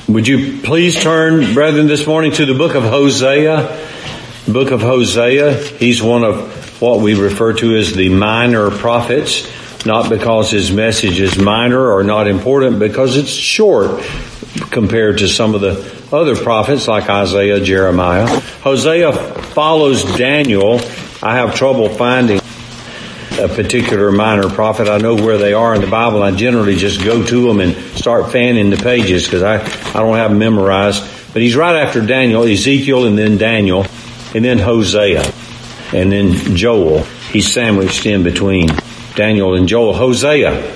Would you please turn, brethren, this morning to the book of Hosea? The book of Hosea. He's one of what we refer to as the minor prophets, not because his message is minor or not important, because it's short compared to some of the other prophets like Isaiah, Jeremiah. Hosea follows Daniel. I have trouble finding a particular minor prophet. I know where they are in the Bible. I generally just go to them and start fanning the pages because I don't have them memorized. But he's right after Daniel, Ezekiel, and then Daniel, and then Hosea, and then Joel. He's sandwiched in between Daniel and Joel. Hosea,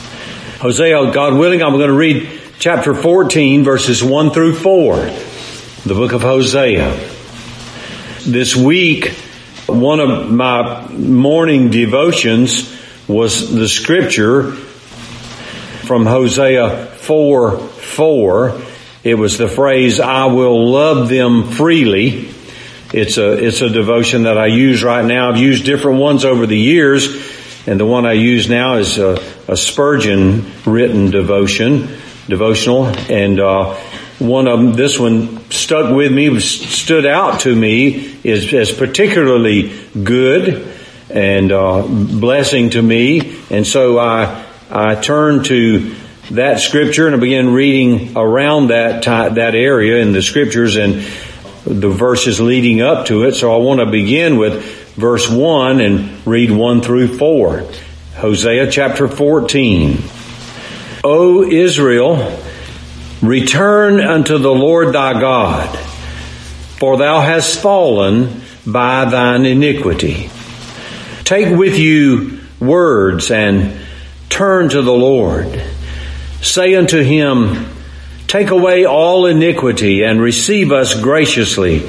God willing, I'm going to read chapter 14, verses 1 through 4. The book of Hosea. This week, one of my morning devotions was the scripture from Hosea 4:4. It was the phrase, I will love them freely. It's a devotion that I use right now. I've used different ones over the years, and the one I use now is a Spurgeon written devotional, and one of them, this one stuck with me, stood out to me as particularly good and blessing to me. And so I turned to that scripture and I began reading around that area in the scriptures and the verses leading up to it. So I want to begin with verse 1 and read 1 through 4. Hosea chapter 14. O Israel, return unto the Lord thy God, for thou hast fallen by thine iniquity. Take with you words and turn to the Lord. Say unto him, take away all iniquity and receive us graciously.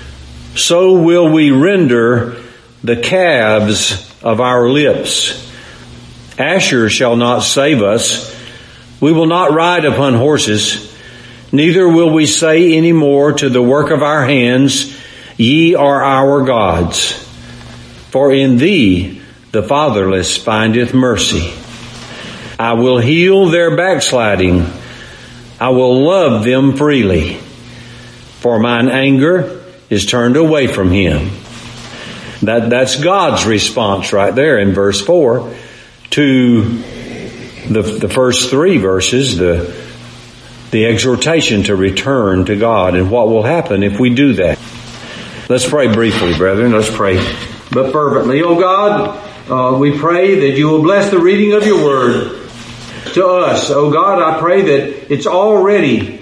So will we render the calves of our lips. Asher shall not save us. We will not ride upon horses, neither will we say any more to the work of our hands, ye are our gods. For in thee the fatherless findeth mercy. I will heal their backsliding. I will love them freely. For mine anger is turned away from him. That's God's response right there in verse 4 to the first three verses, the exhortation to return to God and what will happen if we do that. Let's pray briefly, brethren. Let's pray, but fervently. Oh God, we pray that you will bless the reading of your word to us. Oh God, I pray that it's already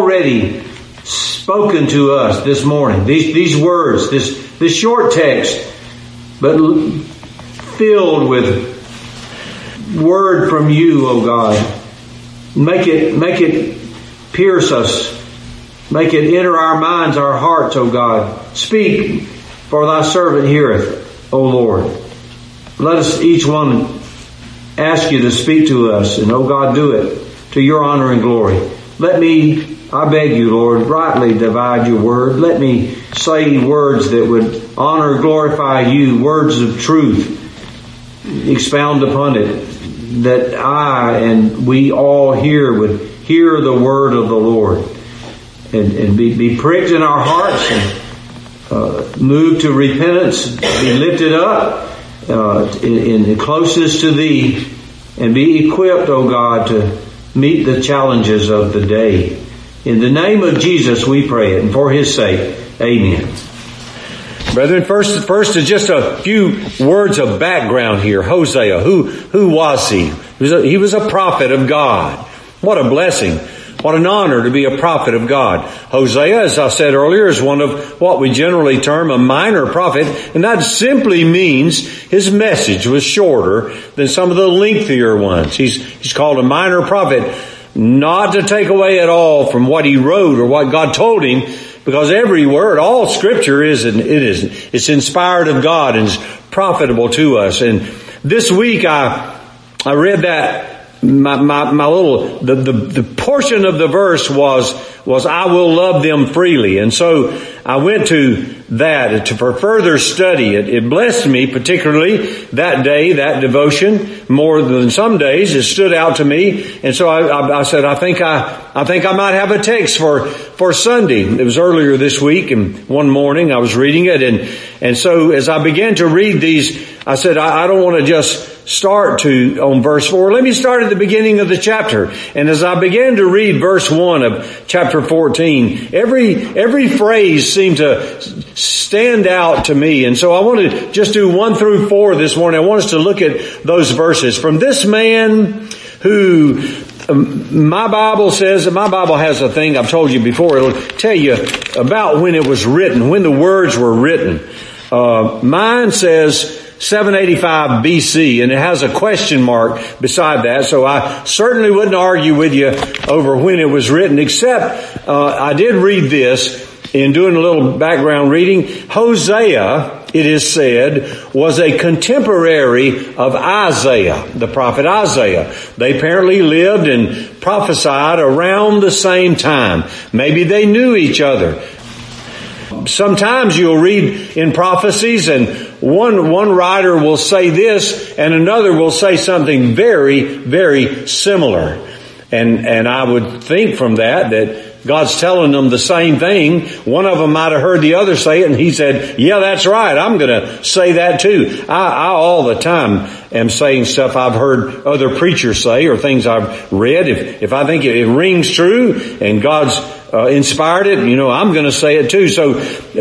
spoken to us this morning. These words, this short text, but filled with word from you, O God. Make it pierce us. Make it enter our minds, our hearts, O God. Speak, for thy servant heareth, O Lord. Let us each one ask you to speak to us, and O God, do it to your honor and glory. Let me, I beg you, Lord, rightly divide your word. Let me say words that would honor, glorify you, words of truth. Expound upon it, that I and we all here would hear the word of the Lord and be pricked in our hearts and moved to repentance, be lifted up in closeness to thee, and be equipped, O God, to meet the challenges of the day. In the name of Jesus we pray it, and for his sake, amen. Brethren, first is just a few words of background here. Hosea, who was he? He was a prophet of God. What a blessing. What an honor to be a prophet of God. Hosea, as I said earlier, is one of what we generally term a minor prophet, and that simply means his message was shorter than some of the lengthier ones. He's called a minor prophet, not to take away at all from what he wrote or what God told him, because every word, all scripture it's inspired of God and is profitable to us. And this week I read that my little, the portion of the verse was I will love them freely. And so I went to for further study. It blessed me particularly that day, that devotion, more than some days. It stood out to me. And so I said, I think I might have a text for Sunday. It was earlier this week, and one morning I was reading it, and so as I began to read these, I said, I don't want to just start on verse 4. Let me start at the beginning of the chapter. And as I began to read verse 1 of chapter 14, every phrase seemed to stand out to me. And so I want to just do 1 through 4 this morning. I want us to look at those verses. From this man who, my Bible has a thing I've told you before. It'll tell you about when it was written, when the words were written. Mine says 785 BC, and it has a question mark beside that, so I certainly wouldn't argue with you over when it was written, except I did read this in doing a little background reading. Hosea, it is said, was a contemporary of Isaiah, the prophet Isaiah. They apparently lived and prophesied around the same time. Maybe they knew each other. Sometimes you'll read in prophecies and one writer will say this and another will say something very, very similar. And I would think from that God's telling them the same thing. One of them might have heard the other say it and he said, yeah, that's right. I'm going to say that too. I all the time am saying stuff I've heard other preachers say or things I've read. If I think it rings true and God's inspired it, I'm going to say it too. So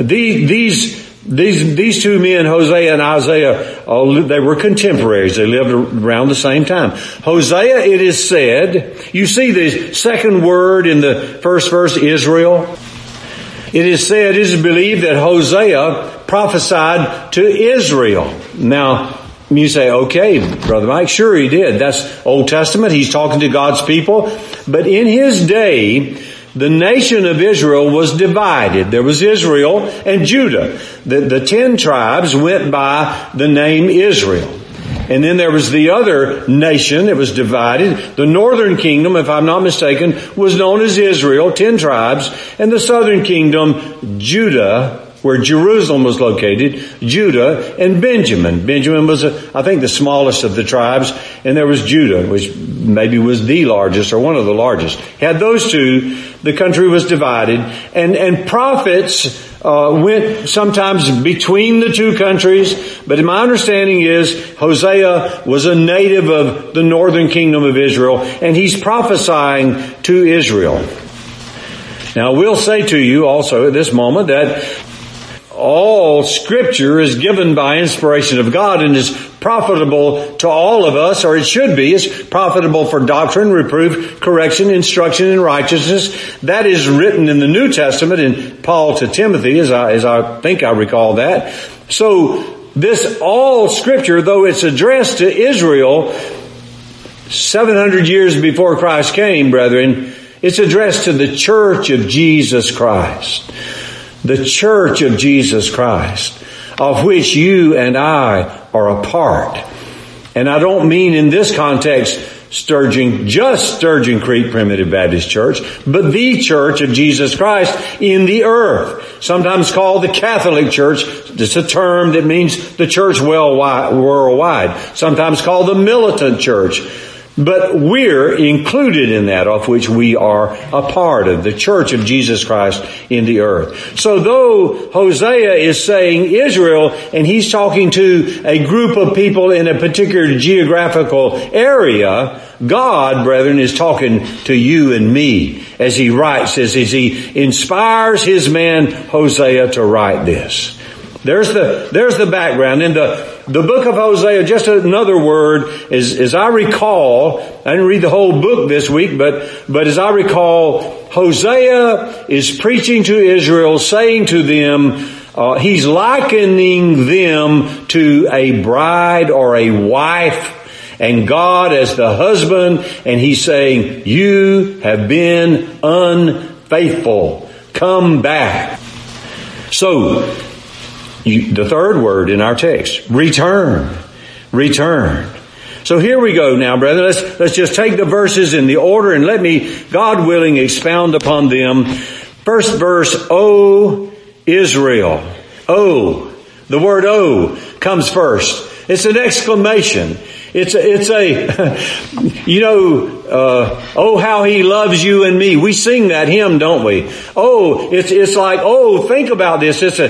these two men, Hosea and Isaiah, they were contemporaries. They lived around the same time. Hosea, it is said, you see the second word in the first verse, Israel. It is said, it is believed that Hosea prophesied to Israel. Now, you say, okay, Brother Mike, sure he did. That's Old Testament. He's talking to God's people. But in his day, the nation of Israel was divided. There was Israel and Judah. The 10 tribes went by the name Israel. And then there was the other nation that was divided. The northern kingdom, if I'm not mistaken, was known as Israel, 10 tribes. And the southern kingdom, Judah, where Jerusalem was located, Judah and Benjamin. Benjamin was, I think, the smallest of the tribes, and there was Judah, which maybe was the largest or one of the largest. Had those two, the country was divided, and prophets went sometimes between the two countries, but my understanding is Hosea was a native of the northern kingdom of Israel, and he's prophesying to Israel. Now, I will say to you also at this moment that all Scripture is given by inspiration of God and is profitable to all of us, or it should be. It's profitable for doctrine, reproof, correction, instruction in righteousness. That is written in the New Testament in Paul to Timothy, as I think I recall that. So this all Scripture, though it's addressed to Israel 700 years before Christ came, brethren, it's addressed to the church of Jesus Christ. The church of Jesus Christ, of which you and I are a part. And I don't mean in this context Sturgeon Creek Primitive Baptist Church, but the church of Jesus Christ in the earth. Sometimes called the Catholic Church. It's a term that means the church worldwide. Sometimes called the militant church. But we're included in that, of which we are a part of, the church of Jesus Christ in the earth. So though Hosea is saying Israel, and he's talking to a group of people in a particular geographical area, God, brethren, is talking to you and me as he writes, as he inspires his man Hosea to write this. There's the background. In the book of Hosea, just another word, as I recall, I didn't read the whole book this week, but as I recall, Hosea is preaching to Israel, saying to them, he's likening them to a bride or a wife, and God as the husband, and he's saying, you have been unfaithful. Come back. So, the third word in our text, return. Return. So here we go now, brethren. Let's just take the verses in the order and let me, God willing, expound upon them. First verse, O Israel. Oh. The word oh comes first. It's an exclamation. It's a, you know, oh, how he loves you and me. We sing that hymn, don't we? Oh, it's like, oh, think about this. It's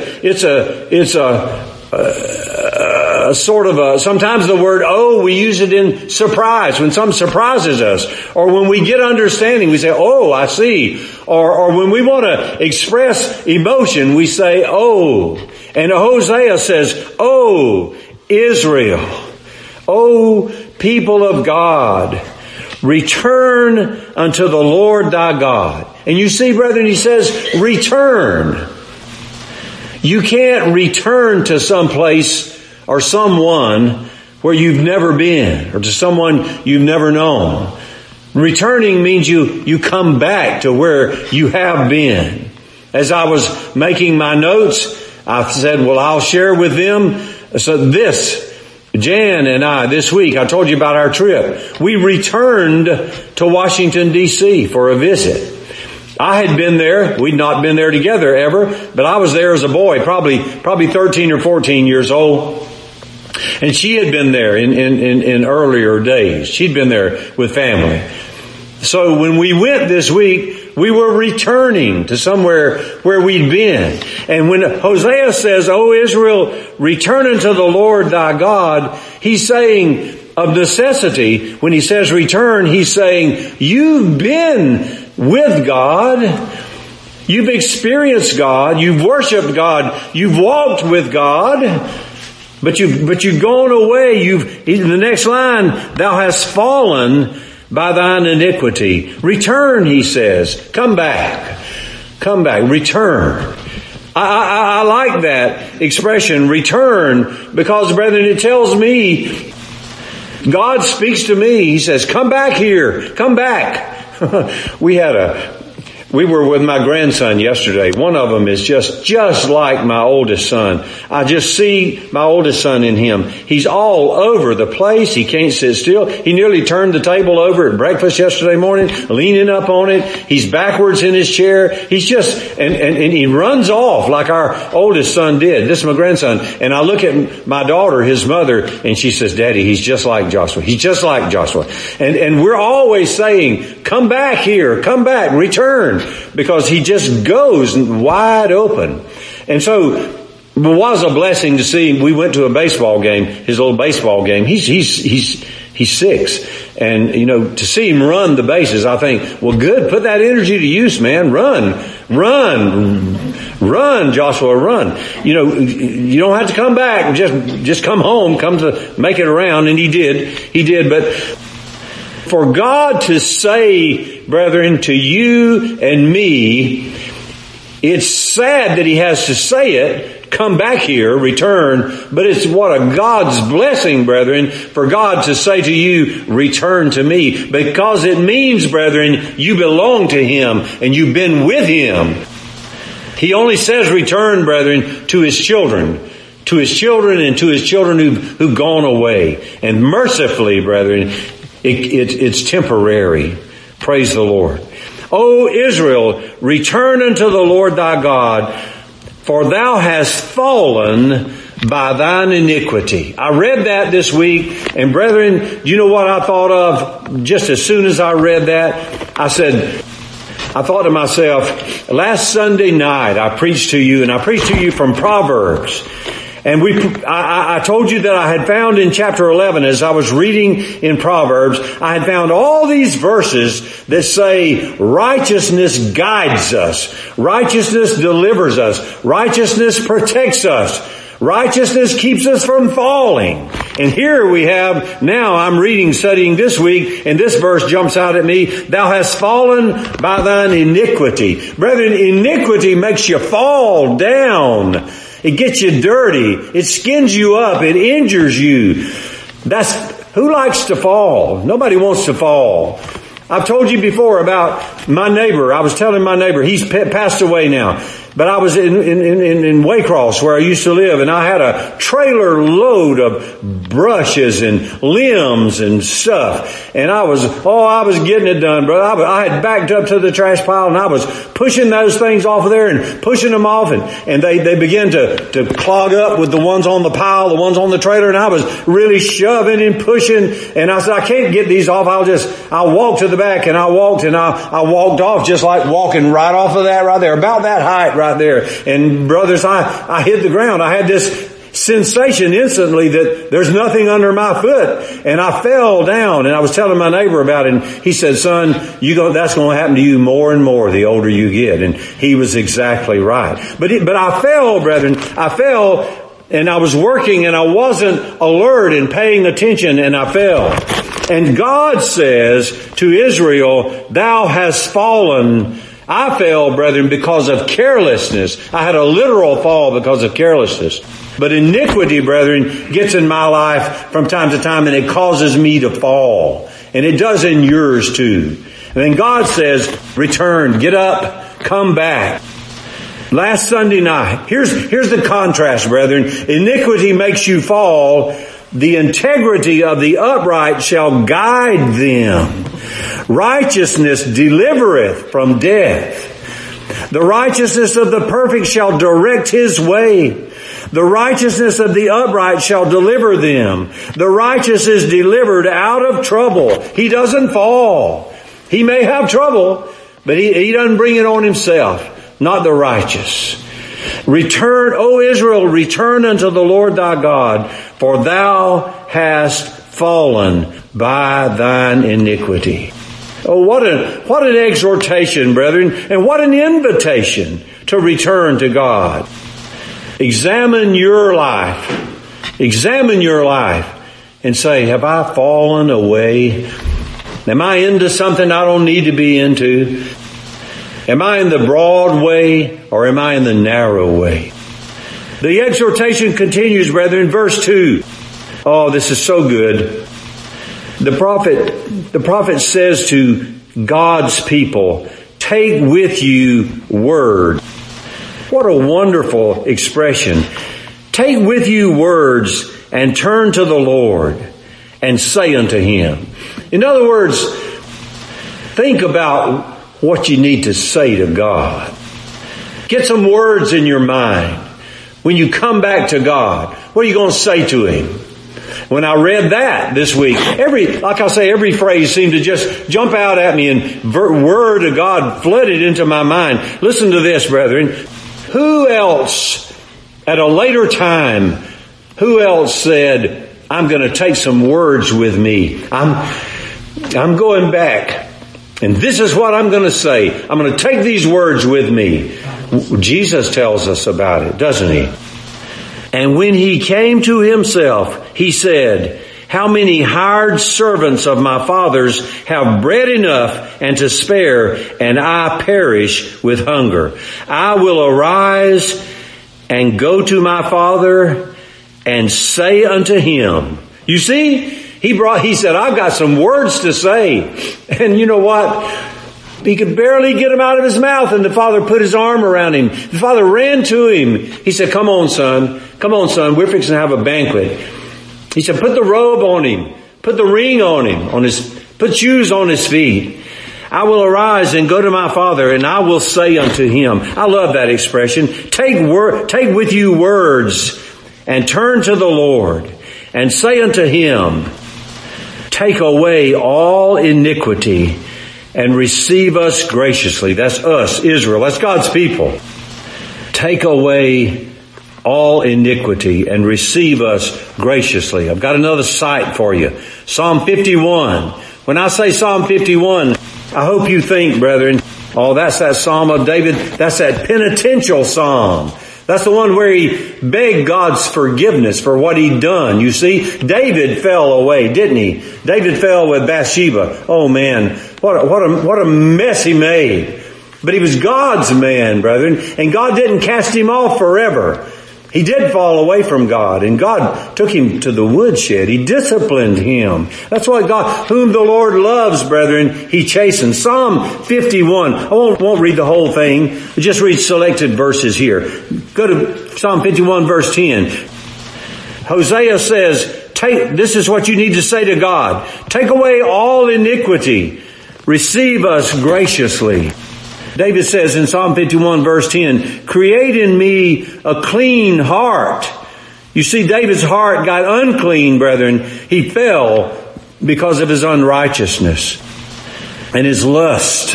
a sort of a, sometimes the word oh, we use it in surprise, when something surprises us. Or when we get understanding, we say, oh, I see. Or when we want to express emotion, we say, oh. And Hosea says, oh, Israel. O people of God, return unto the Lord thy God. And you see, brethren, he says, return. You can't return to some place or someone where you've never been, or to someone you've never known. Returning means you come back to where you have been. As I was making my notes, I said, well, I'll share with them. So Jan and I, this week, I told you about our trip. We returned to Washington, D.C. for a visit. I had been there. We'd not been there together ever, but I was there as a boy, probably 13 or 14 years old. And she had been there in earlier days. She'd been there with family. So when we went this week, we were returning to somewhere where we'd been. And when Hosea says, O Israel, return unto the Lord thy God, he's saying of necessity, when he says return, he's saying, you've been with God. You've experienced God. You've worshiped God. You've walked with God. But you've gone away. In the next line, thou hast fallen by thine iniquity. Return, he says. Come back. Come back. Return. I like that expression, return, because, brethren, it tells me, God speaks to me. He says, come back here. Come back. We were with my grandson yesterday. One of them is just like my oldest son. I just see my oldest son in him. He's all over the place. He can't sit still. He nearly turned the table over at breakfast yesterday morning, leaning up on it. He's backwards in his chair. He's just, and he runs off like our oldest son did. This is my grandson. And I look at my daughter, his mother, and she says, Daddy, he's just like Joshua. He's just like Joshua. And we're always saying, come back here, come back, return. Because he just goes wide open. And so it was a blessing to see him. We went to a baseball game, his little baseball game. He's 6. And, to see him run the bases, I think, well, good. Put that energy to use, man. Run, Joshua, run. You don't have to come back. Just come home, come to make it around. And he did. But for God to say, brethren, to you and me, it's sad that he has to say it, come back here, return, but it's what a God's blessing, brethren, for God to say to you, return to me, because it means, brethren, you belong to him and you've been with him. He only says return, brethren, to his children and to his children who've gone away. And mercifully, brethren, it's temporary. Praise the Lord. O Israel, return unto the Lord thy God, for thou hast fallen by thine iniquity. I read that this week, and brethren, you know what I thought of just as soon as I read that? I thought to myself, last Sunday night I preached to you from Proverbs. And I told you that I had found in chapter 11, as I was reading in Proverbs, I had found all these verses that say righteousness guides us. Righteousness delivers us. Righteousness protects us. Righteousness keeps us from falling. And here we have, now I'm studying this week, and this verse jumps out at me. Thou hast fallen by thine iniquity. Brethren, iniquity makes you fall down. It gets you dirty. It skins you up. It injures you. Who likes to fall? Nobody wants to fall. I've told you before about my neighbor. I was telling my neighbor, he's passed away now. But I was in Waycross where I used to live, and I had a trailer load of brushes and limbs and stuff. And I was getting it done, brother. I had backed up to the trash pile, and I was pushing those things off of there and pushing them off, and they began to clog up with the ones on the pile, the ones on the trailer, and I was really shoving and pushing, and I said, I can't get these off. I'll walk to the back, and I walked off just like walking right off of that right there, about that height right there. And brothers, I hit the ground. I had this sensation instantly that there's nothing under my foot, and I fell down. And I was telling my neighbor about it, and he said, son, that's going to happen to you more and more the older you get. And he was exactly right. But I fell, brethren. I fell, and I was working, and I wasn't alert and paying attention, and I fell. And God says to Israel, thou hast fallen. I fell, brethren, because of carelessness. I had a literal fall because of carelessness. But iniquity, brethren, gets in my life from time to time, and it causes me to fall. And it does in yours too. And then God says, return, get up, come back. Last Sunday night, here's the contrast, brethren. Iniquity makes you fall. The integrity of the upright shall guide them. Righteousness delivereth from death. The righteousness of the perfect shall direct his way. The righteousness of the upright shall deliver them. The righteous is delivered out of trouble. He doesn't fall. He may have trouble, but he doesn't bring it on himself. Not the righteous. Return, O Israel, return unto the Lord thy God, for thou hast fallen by thine iniquity. Oh, what an exhortation, brethren, and what an invitation to return to God. Examine your life. Examine your life and say, have I fallen away? Am I into something I don't need to be into? Am I in the broad way or am I in the narrow way? The exhortation continues, brethren, verse 2. Oh, this is so good. The prophet says to God's people, take with you word. What a wonderful expression. Take with you words and turn to the Lord and say unto him. In other words, think about what you need to say to God. Get some words in your mind. When you come back to God, what are you going to say to him? When I read that this week, every phrase seemed to just jump out at me, and word of God flooded into my mind. Listen to this, brethren. Who else at a later time, who else said, I'm going to take some words with me. I'm going back. And this is what I'm going to say. I'm going to take these words with me. Jesus tells us about it, doesn't he? And when he came to himself, he said, how many hired servants of my father's have bread enough and to spare, and I perish with hunger. I will arise and go to my father and say unto him. You see, he said, I've got some words to say. And you know what? He could barely get them out of his mouth, and the father put his arm around him. The father ran to him. He said, come on, son. We're fixing to have a banquet. He said, put the robe on him. Put the ring on him. Put shoes on his feet. I will arise and go to my father, and I will say unto him. I love that expression. Take with you words and turn to the Lord and say unto him, take away all iniquity and receive us graciously. That's us, Israel. That's God's people. Take away all iniquity and receive us graciously. I've got another site for you. Psalm 51. When I say Psalm 51, I hope you think, brethren, oh, that's that Psalm of David. That's that penitential Psalm. That's the one where he begged God's forgiveness for what he'd done. You see, David fell away, didn't he? David fell with Bathsheba. Oh man, what a mess he made. But he was God's man, brethren, and God didn't cast him off forever. He did fall away from God, and God took him to the woodshed. He disciplined him. That's why God, whom the Lord loves, brethren, He chastens. Psalm 51. I won't read the whole thing. Just read selected verses here. Go to Psalm 51 verse 10. Hosea says, this is what you need to say to God. Take away all iniquity. Receive us graciously. David says in Psalm 51 verse 10, create in me a clean heart. You see, David's heart got unclean, brethren. He fell because of his unrighteousness and his lust.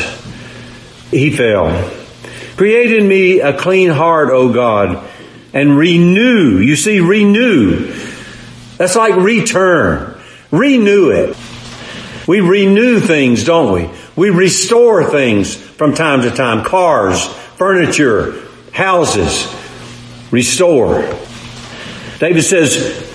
He fell. Create in me a clean heart, O God, and renew. You see, renew. That's like return. Renew it. We renew things, don't we? We restore things from time to time. Cars, furniture, houses. Restore. David says,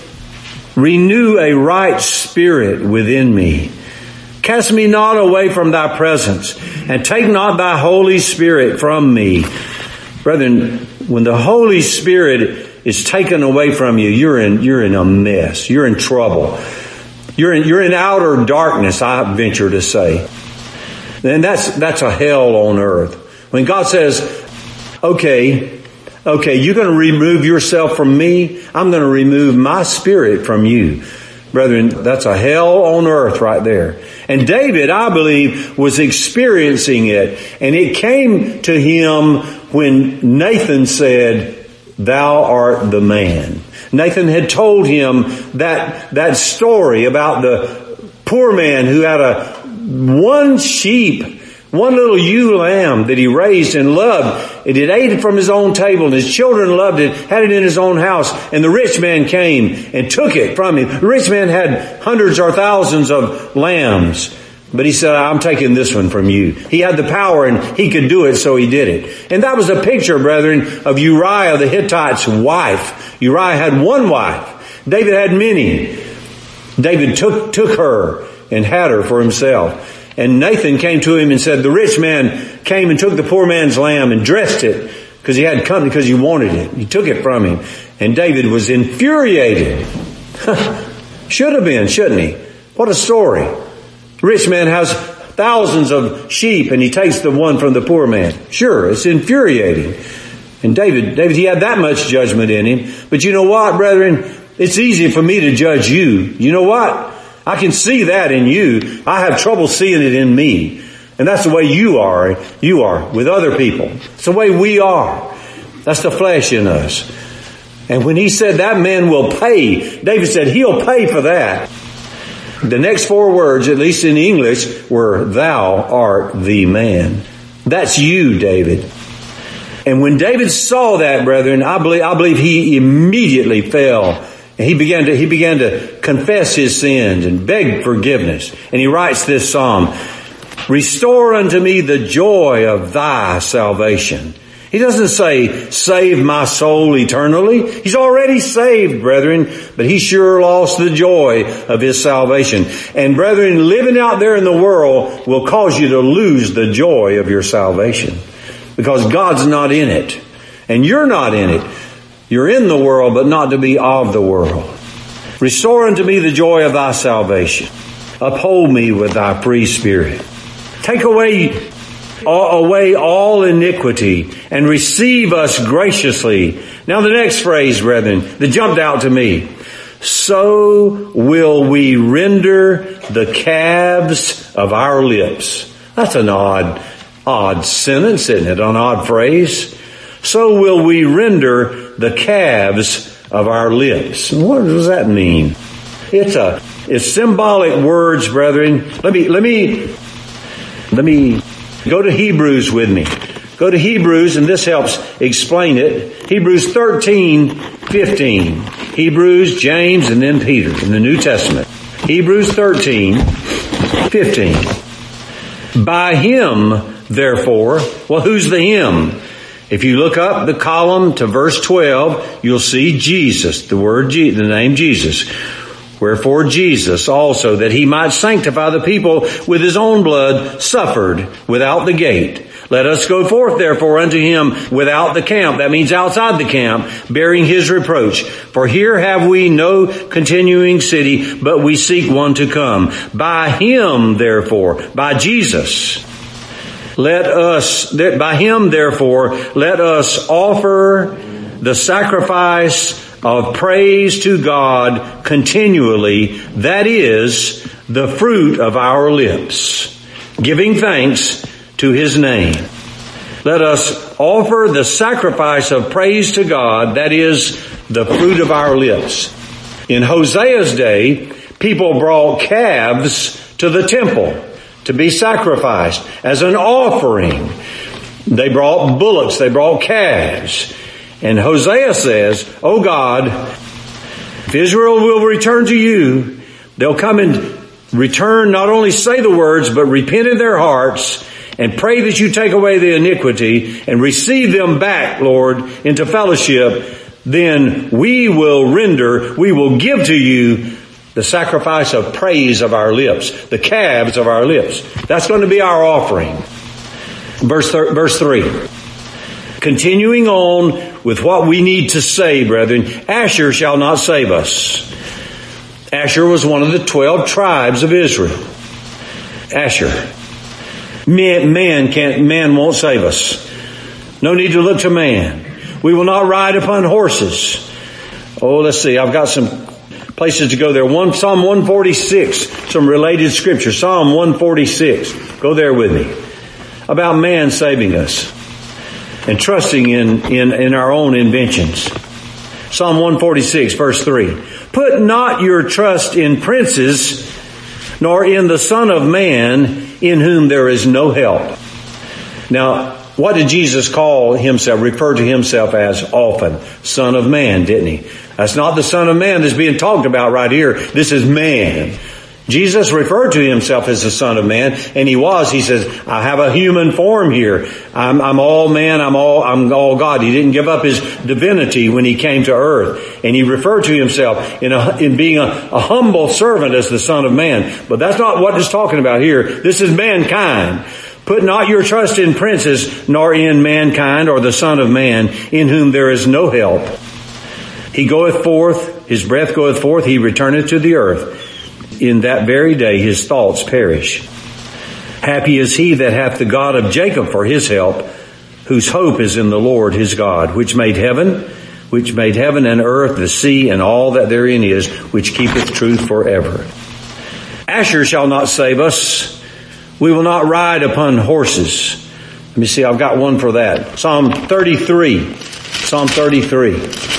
renew a right spirit within me. Cast me not away from thy presence, and take not thy Holy Spirit from me. Brethren, when the Holy Spirit is taken away from you, you're in a mess. You're in trouble. You're in outer darkness, I venture to say. And that's a hell on earth. When God says, okay, you're going to remove yourself from me. I'm going to remove my spirit from you. Brethren, that's a hell on earth right there. And David, I believe, was experiencing it. And it came to him when Nathan said, thou art the man. Nathan had told him that story about the poor man who had one sheep, one little ewe lamb that he raised and loved. And it ate it from his own table, and his children loved it, had it in his own house. And the rich man came and took it from him. The rich man had hundreds or thousands of lambs. But he said, I'm taking this one from you. He had the power and he could do it, so he did it. And that was a picture, brethren, of Uriah the Hittite's wife. Uriah had one wife. David had many. David took her and had her for himself. And Nathan came to him and said, the rich man came and took the poor man's lamb and dressed it because he had company, because he wanted it. He took it from him. And David was infuriated. Should have been, shouldn't he? What a story. The rich man has thousands of sheep and he takes the one from the poor man. Sure, it's infuriating. And David, he had that much judgment in him. But you know what, brethren? It's easy for me to judge you. You know what? I can see that in you. I have trouble seeing it in me. And that's the way you are with other people. It's the way we are. That's the flesh in us. And when he said that man will pay, David said he'll pay for that. The next four words, at least in English, were thou art the man. That's you, David. And when David saw that, brethren, I believe he immediately fell. And he began to confess his sins and beg forgiveness. And he writes this psalm, restore unto me the joy of thy salvation. He doesn't say, save my soul eternally. He's already saved, brethren, but he sure lost the joy of his salvation. And brethren, living out there in the world will cause you to lose the joy of your salvation because God's not in it and you're not in it. You're in the world, but not to be of the world. Restore unto me the joy of thy salvation. Uphold me with thy free spirit. Take away all iniquity and receive us graciously. Now the next phrase, brethren, that jumped out to me. So will we render the calves of our lips. That's an odd sentence, isn't it? An odd phrase. So will we render the calves of our lips. What does that mean? It's symbolic words, brethren. Let me go to Hebrews with me. Go to Hebrews, and this helps explain it. Hebrews 13:15. Hebrews, James, and then Peter in the New Testament. Hebrews 13:15. By him, therefore, well, who's the him? If you look up the column to verse 12, you'll see Jesus, the name Jesus. Wherefore Jesus also, that he might sanctify the people with his own blood, suffered without the gate. Let us go forth therefore unto him without the camp. That means outside the camp, bearing his reproach. For here have we no continuing city, but we seek one to come. By him therefore, by Jesus, by him therefore, let us offer the sacrifice of praise to God continually, that is, the fruit of our lips, giving thanks to his name. Let us offer the sacrifice of praise to God, that is, the fruit of our lips. In Hosea's day, people brought calves to the temple to be sacrificed as an offering. They brought bullocks, they brought calves. And Hosea says, "Oh God, if Israel will return to you, they'll come and return, not only say the words, but repent in their hearts and pray that you take away the iniquity and receive them back, Lord, into fellowship. Then we will give to you the sacrifice of praise of our lips, the calves of our lips." That's going to be our offering. Verse 3. Continuing on with what we need to say, brethren, Asher shall not save us. Asher was one of the 12 tribes of Israel. Asher. Man won't save us. No need to look to man. We will not ride upon horses. Oh, let's see. I've got some places to go there. Psalm 146, some related scripture. Psalm 146. Go there with me. About man saving us and trusting in our own inventions. Psalm 146, verse 3. Put not your trust in princes, nor in the Son of Man, in whom there is no help. Now, what did Jesus call himself, refer to himself as often? Son of Man, didn't he? That's not the Son of Man that's being talked about right here. This is man. Jesus referred to himself as the Son of Man, and he says, I have a human form here. I'm all man, I'm all God. He didn't give up his divinity when he came to earth. And he referred to himself in being a humble servant as the Son of Man. But that's not what it's talking about here. This is mankind. Put not your trust in princes, nor in mankind or the Son of Man, in whom there is no help. He goeth forth, his breath goeth forth, he returneth to the earth. In that very day his thoughts perish. Happy is he that hath the God of Jacob for his help, whose hope is in the Lord his God, which made heaven and earth, the sea, and all that therein is, which keepeth truth forever. Asher shall not save us. We will not ride upon horses. Let me see, I've got one for that. Psalm 33. Psalm 33.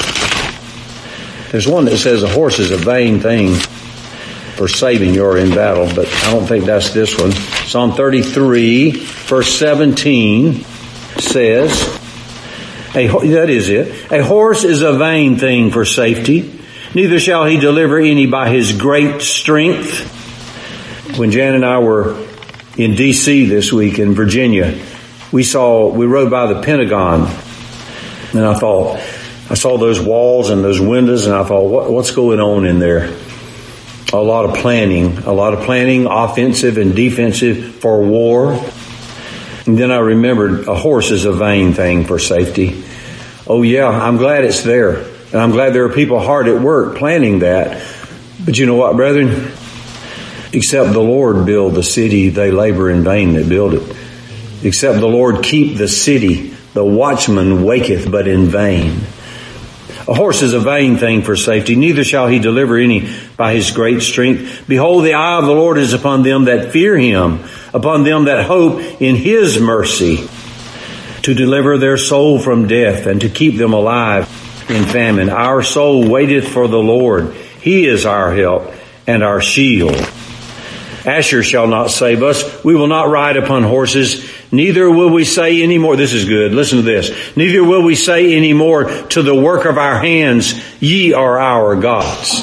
There's one that says a horse is a vain thing for saving you or in battle, but I don't think that's this one. Psalm 33, verse 17 says, that is it. A horse is a vain thing for safety. Neither shall he deliver any by his great strength. When Jan and I were in D.C. this week in Virginia, we rode by the Pentagon, and I saw those walls and those windows, and I thought, what's going on in there? A lot of planning, offensive and defensive for war. And then I remembered a horse is a vain thing for safety. Oh yeah, I'm glad it's there. And I'm glad there are people hard at work planning that. But you know what, brethren? Except the Lord build the city, they labor in vain that build it. Except the Lord keep the city, the watchman waketh but in vain. A horse is a vain thing for safety, neither shall he deliver any by his great strength. Behold, the eye of the Lord is upon them that fear him, upon them that hope in his mercy, to deliver their soul from death and to keep them alive in famine. Our soul waiteth for the Lord. He is our help and our shield. Asher shall not save us. We will not ride upon horses. Neither will we say any more. This is good. Listen to this. Neither will we say any more to the work of our hands, ye are our gods.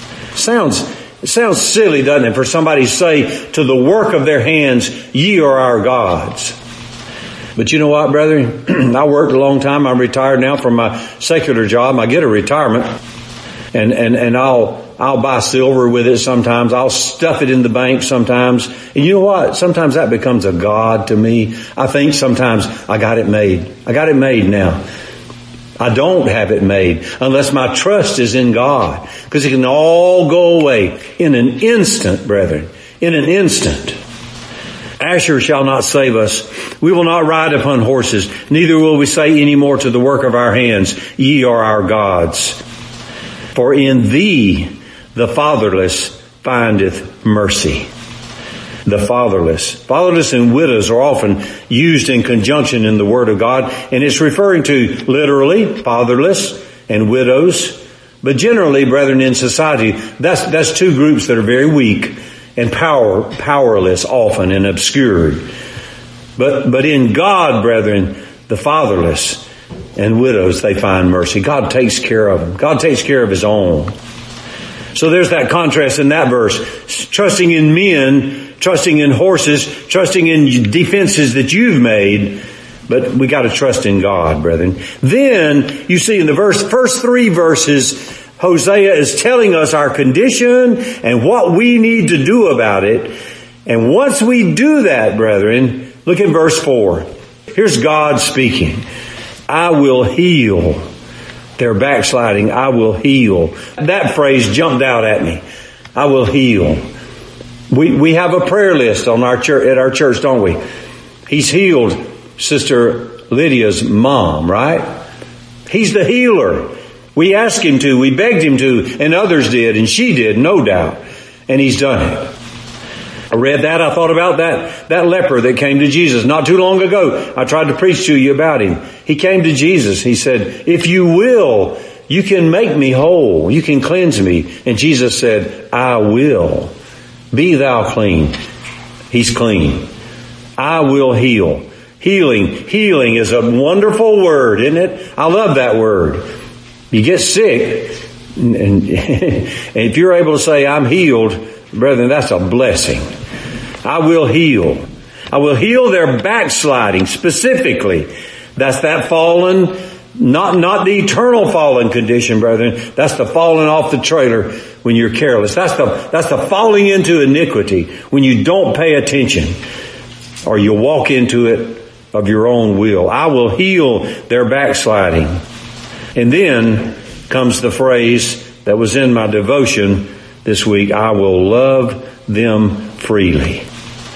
It sounds silly, doesn't it, for somebody to say to the work of their hands, ye are our gods. But you know what, brethren? I worked a long time. I'm retired now from my secular job. I get a retirement. And I'll I'll buy silver with it sometimes. I'll stuff it in the bank sometimes. And you know what? Sometimes that becomes a god to me. I think sometimes I got it made. I got it made now. I don't have it made unless my trust is in God. Because it can all go away in an instant, brethren. In an instant. Asher shall not save us. We will not ride upon horses. Neither will we say any more to the work of our hands, ye are our gods. For in thee the fatherless findeth mercy. The fatherless. Fatherless and widows are often used in conjunction in the Word of God, and it's referring to literally fatherless and widows. But generally, brethren, in society, that's two groups that are very weak and powerless often and obscured. But in God, brethren, the fatherless and widows, they find mercy. God takes care of them. God takes care of His own. So there's that contrast in that verse. Trusting in men, trusting in horses, trusting in defenses that you've made. But we got to trust in God, brethren. Then you see in the first three verses, Hosea is telling us our condition and what we need to do about it. And once we do that, brethren, look at verse 4. Here's God speaking. I will heal their backsliding. I will heal. That phrase jumped out at me. I will heal. We have a prayer list on our church, at our church, don't we? He's healed Sister Lydia's mom, right? He's the healer. We asked Him to, we begged Him to, and others did, and she did, no doubt. And He's done it. I read that, I thought about that leper that came to Jesus not too long ago. I tried to preach to you about him. He came to Jesus. He said, if you will, you can make me whole. You can cleanse me. And Jesus said, I will. Be thou clean. He's clean. I will heal. Healing is a wonderful word, isn't it? I love that word. You get sick, and if you're able to say, I'm healed, brethren, that's a blessing. I will heal. I will heal their backsliding specifically. That's that fallen, not the eternal fallen condition, brethren. That's the falling off the trailer when you're careless. That's the falling into iniquity when you don't pay attention or you walk into it of your own will. I will heal their backsliding. And then comes the phrase that was in my devotion this week. I will love them freely.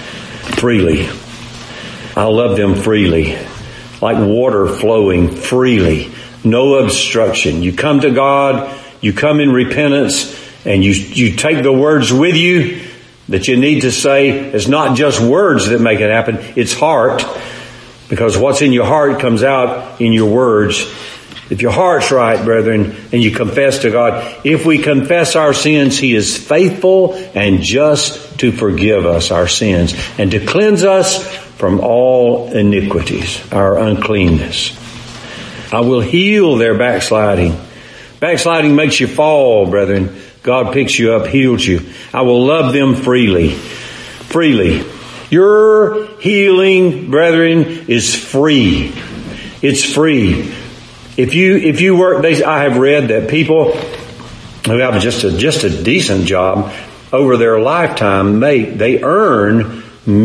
Freely. I'll love them freely. Like water flowing freely. No obstruction. You come to God, you come in repentance, and you take the words with you that you need to say. It's not just words that make it happen. It's heart. Because what's in your heart comes out in your words. If your heart's right, brethren, and you confess to God, if we confess our sins, He is faithful and just to forgive us our sins and to cleanse us from all iniquities, our uncleanness. I will heal their backsliding. Backsliding makes you fall, brethren. God picks you up, heals you. I will love them freely. Freely. Your healing, brethren, is free. It's free. If you work, I have read that people who have just a decent job over their lifetime, they earn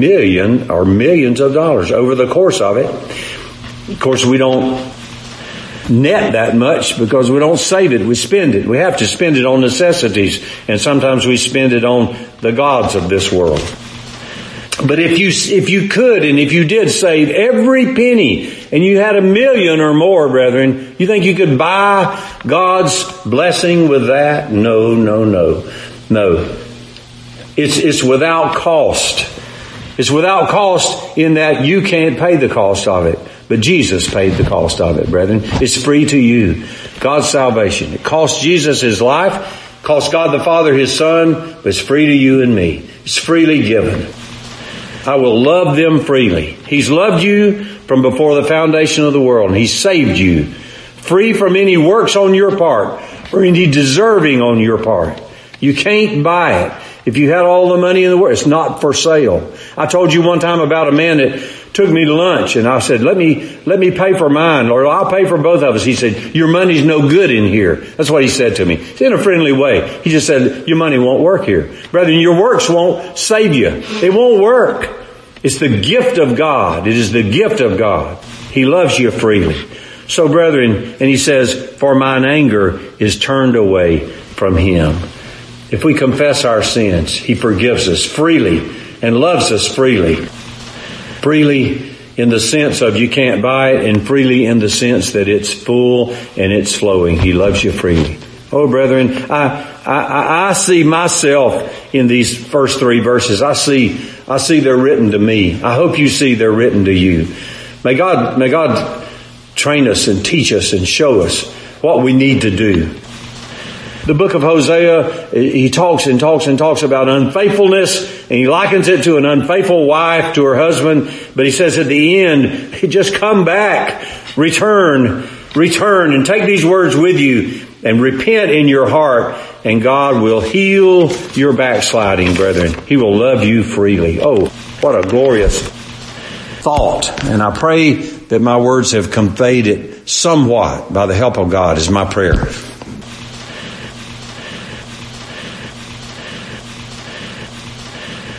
millions of dollars over the course of it. Of course, we don't net that much because we don't save it. We spend it. We have to spend it on necessities, and sometimes we spend it on the gods of this world. But if you could, and if you did save every penny, and you had 1 million or more, brethren, you think you could buy God's blessing with that? No. It's without cost. It's without cost in that you can't pay the cost of it. But Jesus paid the cost of it, brethren. It's free to you. God's salvation. It cost Jesus His life. Cost God the Father His Son. But it's free to you and me. It's freely given. I will love them freely. He's loved you from before the foundation of the world, and He's saved you. Free from any works on your part or any deserving on your part. You can't buy it. If you had all the money in the world, it's not for sale. I told you one time about a man that took me to lunch, and I said, let me pay for mine, or I'll pay for both of us. He said, your money's no good in here. That's what he said to me. In a friendly way. He just said, your money won't work here. Brethren, your works won't save you. It won't work. It's the gift of God. It is the gift of God. He loves you freely. So brethren, and he says, for mine anger is turned away from him. If we confess our sins, he forgives us freely and loves us freely. Freely in the sense of you can't buy it, and freely in the sense that it's full and it's flowing. He loves you freely. Oh, brethren, I see myself in these first 3 verses. I see they're written to me. I hope you see they're written to you. May God train us and teach us and show us what we need to do. The book of Hosea, he talks and talks and talks about unfaithfulness, and he likens it to an unfaithful wife to her husband. But he says at the end, just come back, return, and take these words with you and repent in your heart, and God will heal your backsliding, brethren. He will love you freely. Oh, what a glorious thought. And I pray that my words have conveyed it somewhat by the help of God, is my prayer.